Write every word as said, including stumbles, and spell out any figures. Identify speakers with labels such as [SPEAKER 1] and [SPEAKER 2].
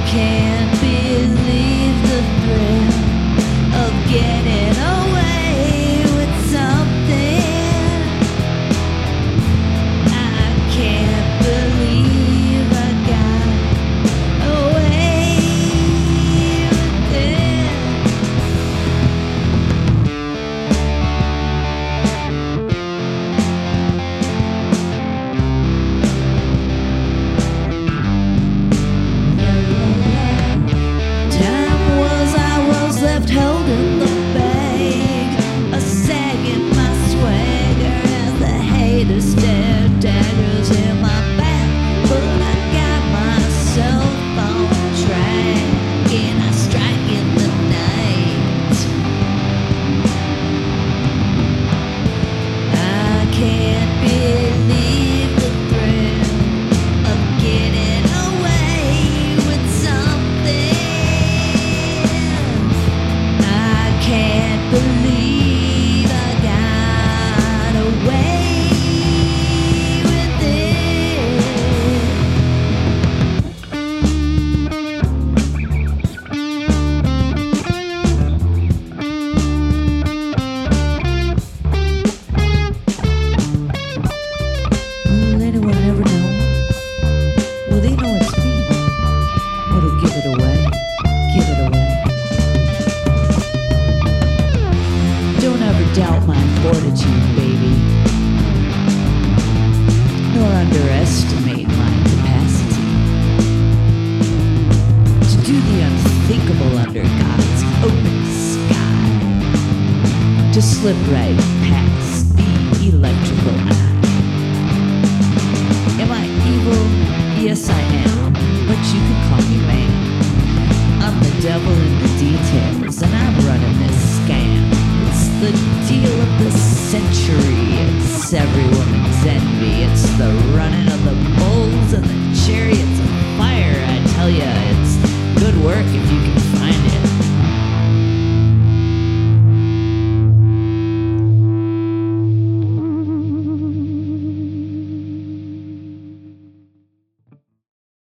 [SPEAKER 1] can't believe the thrill of getting away with something. I can't believe I got away with it. Time was I was left holding the bag, a sag in my swagger as the haters stared daggers in my back. But I got myself on track and I strike in the night. I can't believe the thrill of getting away with something. I can't believe I got away with it. Will anyone ever know? Will they know it's me? What'll give it away? Give it away. Don't ever doubt my fortitude, baby, nor underestimate my capacity to do the unthinkable under God's open sky, to slip right past the electrical eye. Am I evil? Yes, I am, but you can call me man. I'm the devil in the details, and I'm running this scam. It's the deal of the century. It's every woman's envy. It's the running of the bulls and the chariots of